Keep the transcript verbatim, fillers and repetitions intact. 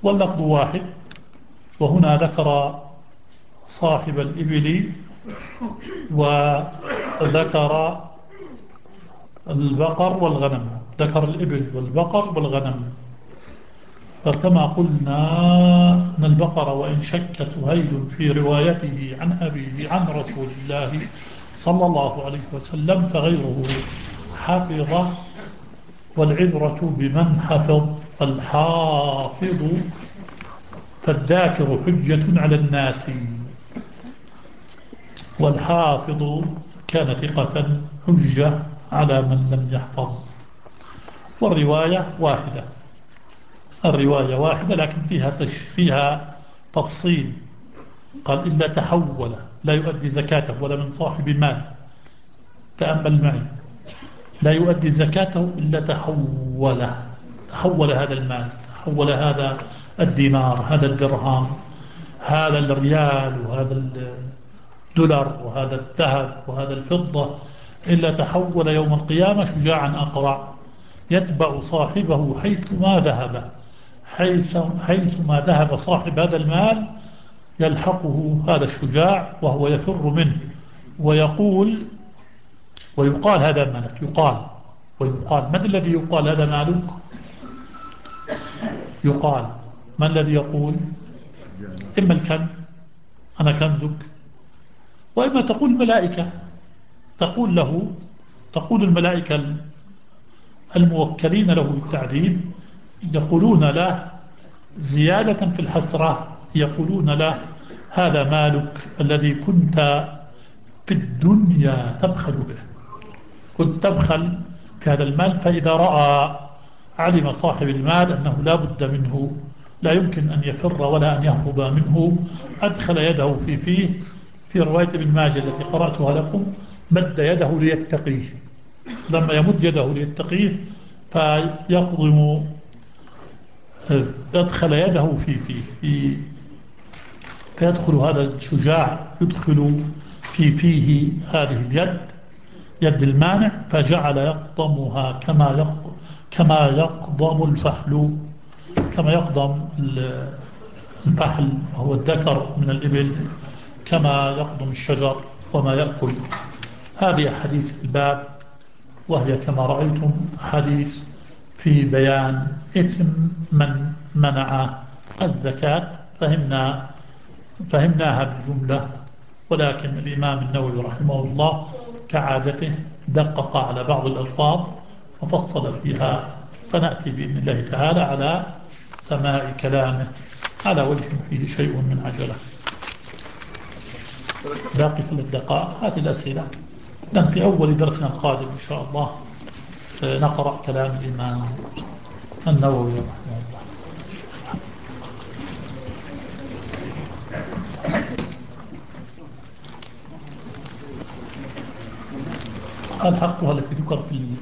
واللفظ واحد. وهنا ذكر صاحب الإبل وذكر البقر والغنم، ذكر الإبل والبقر والغنم. فكما قلنا أن البقر وإن شك سهيل في روايته عن أبيه عن رسول الله صلى الله عليه وسلم فغيره حفظ، والعبرة بمن حفظ. فالحافظ فالذاكر حجة على الناس، والحافظ كان ثقة حجة على من لم يحفظ. والرواية واحدة، الرواية واحدة لكن فيها فيها تفصيل. قال إلا تحول لا يؤدي زكاته ولا من صاحب مال. تأمل معي، لا يؤدي زكاته إلا تحول، تحول هذا المال، تحول هذا الدينار، هذا الدرهم، هذا الريال، وهذا الدولار، وهذا الذهب، وهذا الفضة، إلا تحول يوم القيامة شجاعا أقرع يتبع صاحبه حيث ما ذهب. حيث, حيث ما ذهب صاحب هذا المال يلحقه هذا الشجاع وهو يفر منه، ويقول ويقال هذا مالك، يقال ويقال من الذي يقال هذا مالك؟ يقال من الذي يقول؟ إما الكنز، أنا كنزك، وإما تقول الملائكة، تقول له، تقول الملائكة الموكلين له بالتعذيب يقولون له زيادة في الحسرة، يقولون له هذا مالك الذي كنت في الدنيا تبخل به، كنت تبخل في هذا المال. فإذا رأى علم صاحب المال أنه لا بد منه، لا يمكن أن يفر ولا أن يهرب منه، أدخل يده في فيه. في رواية ابن ماجه التي قرأتها لكم مد يده ليتقيه، لما يمد يده ليتقيه فيقضم، يدخل يده في فيه في فيدخل هذا الشجاع، يدخل في فيه هذه اليد، يد المانع، فجعل يقضمها كما يقضم كما يقضم الفحل، كما يقضم الفحل وهو الذكر من الإبل، كما يقضم الشجر وما يأكل. هذه حديث الباب، وهي كما رأيتم حديث في بيان إثم من منع الزكاة. فهمنا فهمناها بالجملة، ولكن الإمام النووي رحمه الله كعادته دقق على بعض الألفاظ وفصل فيها، فنأتي بإذن الله تعالى على سماع كلامه على وجه فيه شيء من عجلة. باقي ثلاث دقائق، هذه الأسئلة. إذن في أول درسنا القادم إن شاء الله نقرأ كلام الإمام النووي رحمه الله. الحق التي ذكرت